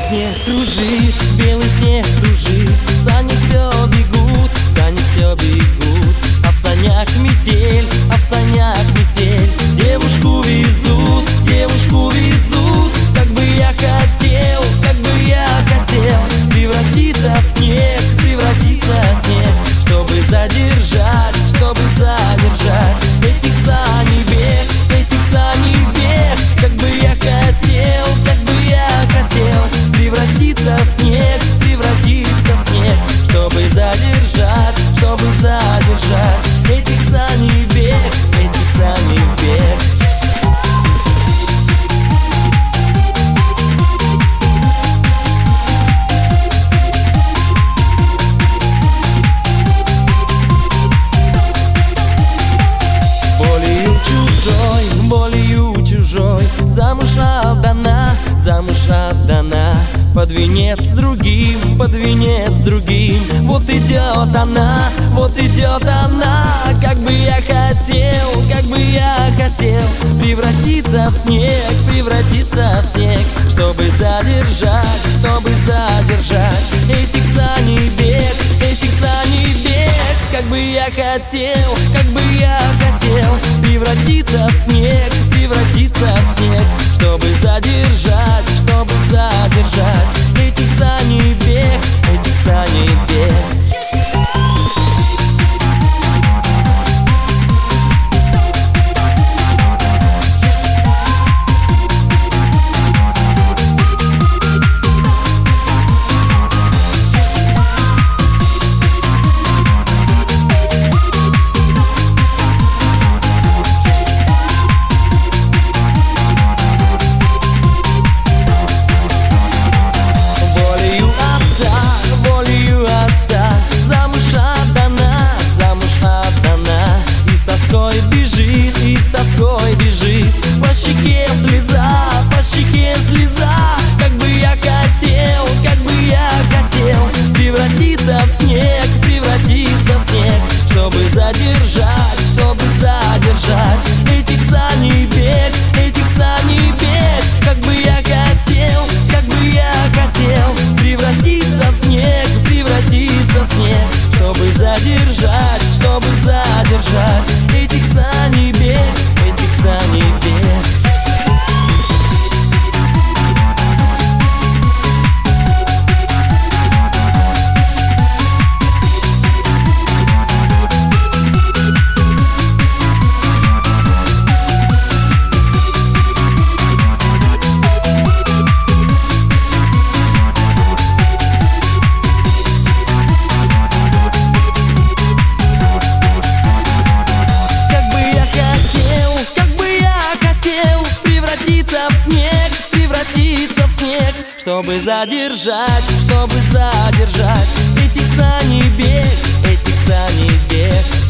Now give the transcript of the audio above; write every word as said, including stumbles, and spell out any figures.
снег кружит, белый снег кружит. Сани все бегут, сани все бегут. А в санях метель, а в санях метель. Девушку везут, девушку везут. Как бы я хотел, как бы я хотел превратиться в снег, превратиться в снег, чтобы задержать, чтобы задержать этих саней бег, этих саней бег. Как бы я хотел, как бы я хотел превратиться в снег, превратиться в снег, чтобы задержать, чтобы задержать этих саней бег, этих саней бег. Болью чужой замуж отдана, замуж отдана. Под венец с другим, под венец с другим. Вот идет она, вот идет она. Как бы я хотел, как бы я хотел превратиться в снег, превратиться в снег, чтобы задержать, чтобы задержать этих саней бег, этих саней бег. Как бы я хотел, как бы я хотел превратиться в снег, превратиться в снег, чтобы задержать, чтобы задержать этих саней бег, этих саней бег. Задержать, чтобы задержать этих саней бег, этих саней бег. Как бы я хотел, как бы я хотел превратиться в снег, превратиться в снег, чтобы задержать, чтобы задержать этих саней бег, этих саней бег. Чтобы задержать, чтобы задержать этих саней бег, этих саней бег.